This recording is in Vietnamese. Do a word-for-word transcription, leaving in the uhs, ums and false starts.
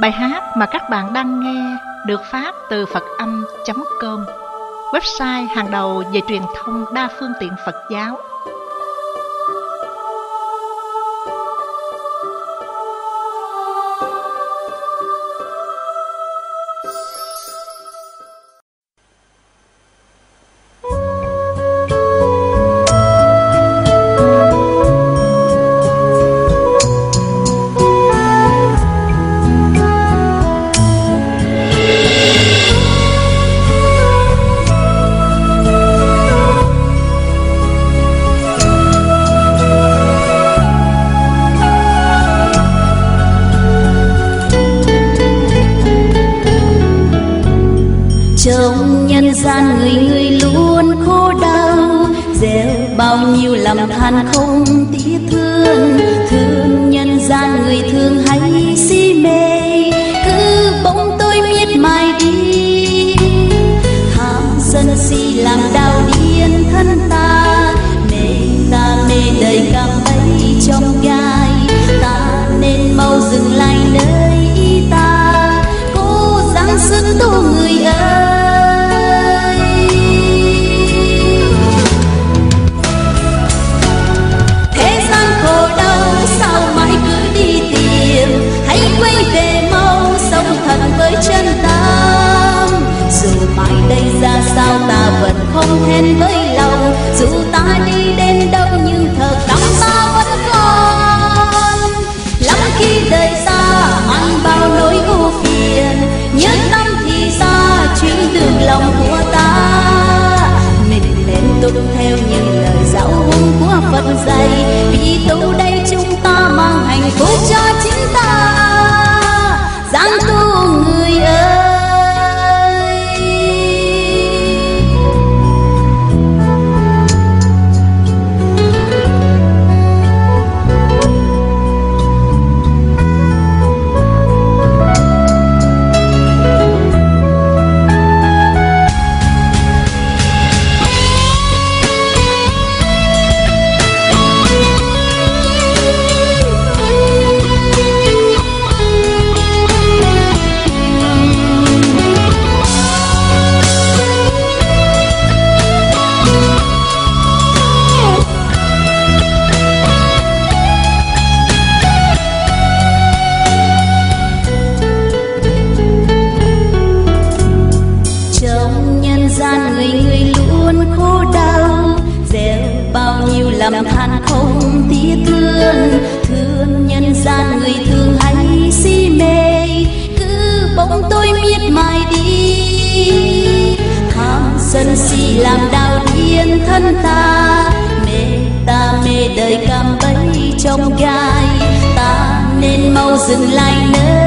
Bài hát mà các bạn đang nghe được phát từ phật âm chấm com, website hàng đầu về truyền thông đa phương tiện Phật giáo. Trong nhân gian người người luôn khổ đau, gieo bao nhiêu lầm than không tiếc thương. Thương nhân gian người thương hay si mê, cứ bỗng tôi miết mài đi. Ham sân si làm đau điên thân ta, mê ta mê đời cảm ấy trong gai. Ta nên mau dừng lại nơi ta, cố gắng sức tu người ơi. Với chân tâm, dù mai đây ra sao ta vẫn không hẹn với lòng. Dù ta đi đến đâu nhưng thở đắm ta vẫn còn. Lắm khi đời ta mang bao nỗi ưu phiền, nhớ tâm thì ra chuyến đường lòng của ta. Mình nên tuân theo những lời giáo huấn của Phật dạy, vì tu đây chúng ta mang hạnh phúc cho chính ta. Giang tu người ơi. Lầm than không tiếc thương, thương nhân gian người thương hay si mê, cứ bỗng tôi miết mài đi. Tham sân si làm đau điên thân ta, mê ta mê đời cạm bẫy trong gai. Ta nên mau dừng lại nơi